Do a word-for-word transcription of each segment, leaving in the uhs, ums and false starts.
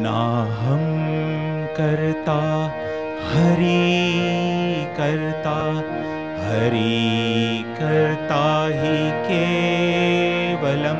नाहं कर्ता हरि कर्ता हरि कर्ता हि केवलम्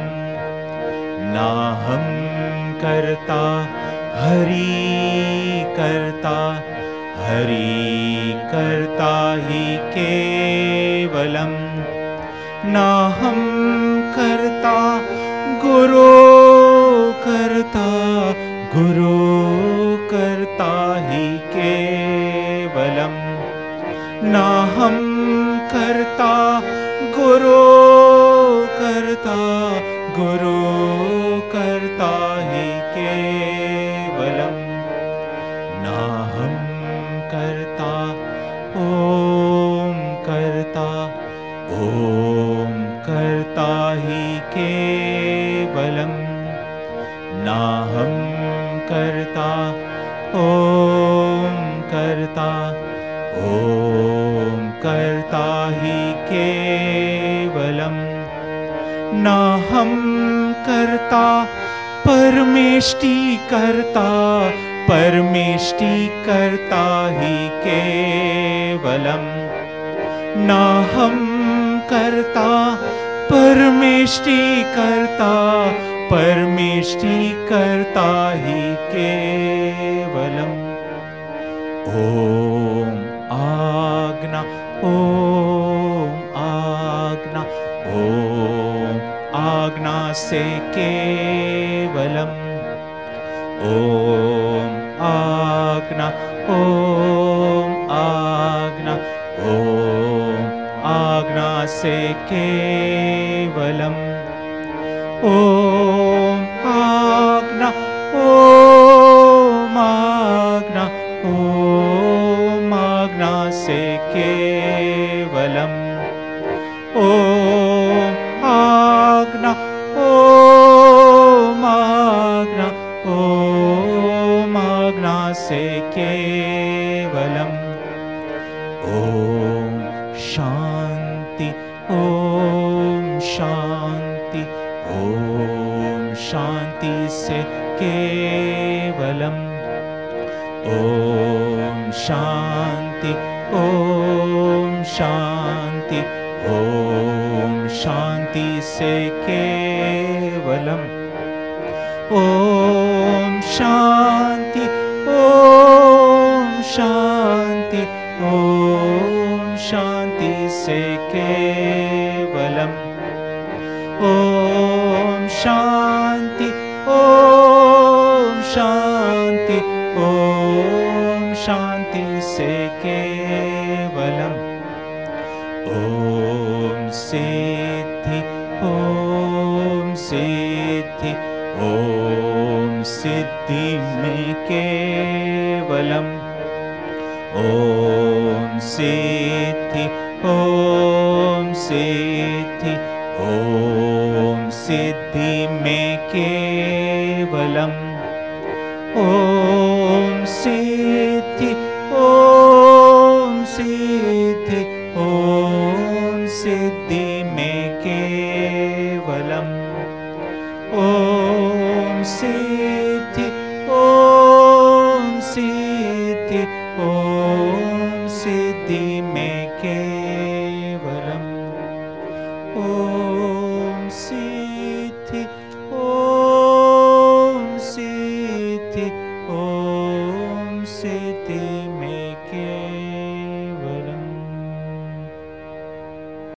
नाहं कर्ता हरि कर्ता हरि कर्ता हि केवलम् नाहं कर्ता गुरु कर्ता गुरु कर्ता हि केवलम् नाहं कर्ता गुरु कर्ता गुरु कर्ता हि केवलम् नाहं कर्ता ॐ कर्ता ॐ कर्ता हि केवलम् नाहं कर्ता ॐ कर्ता ॐ कर्ता हि केवलम् नाहं कर्ता परमेष्टि कर्ता परमेष्टि कर्ता हि केवलम् नाहं कर्ता परमेष्टि कर्ता परमेष्टि कर्ता हि केवलम् ॐ आज्ञा ॐ आज्ञा ॐ आज्ञा से केवलम् ॐ आज्ञा ॐ आज्ञा ॐ आज्ञा से केवलम् ॐ आज्ञा ॐ आज्ञा ॐ आज्ञा से केवलम् ॐ आज्ञा ॐ आज्ञा ॐ आज्ञा से केवलम् ॐ शान्ति ॐ शान्ति ॐ शान्ति से केवलम् ॐ शान्ति ॐ शान्ति ॐ शान्ति से केवलम् ॐ शान्ति ॐ शान्ति ॐ शान्ति से केवलम् ॐ शान्ति ॐ शान्ति ॐ शान्ति से केवलम् ॐ सिद्धि ॐ सिद्धि ॐ सिद्धि में केवलम् ॐ सिद्धि ॐ सिद्धि ॐ सिद्धि में केवलम् ॐ सिद्धि ॐ सिद्धि ॐ सिद्धि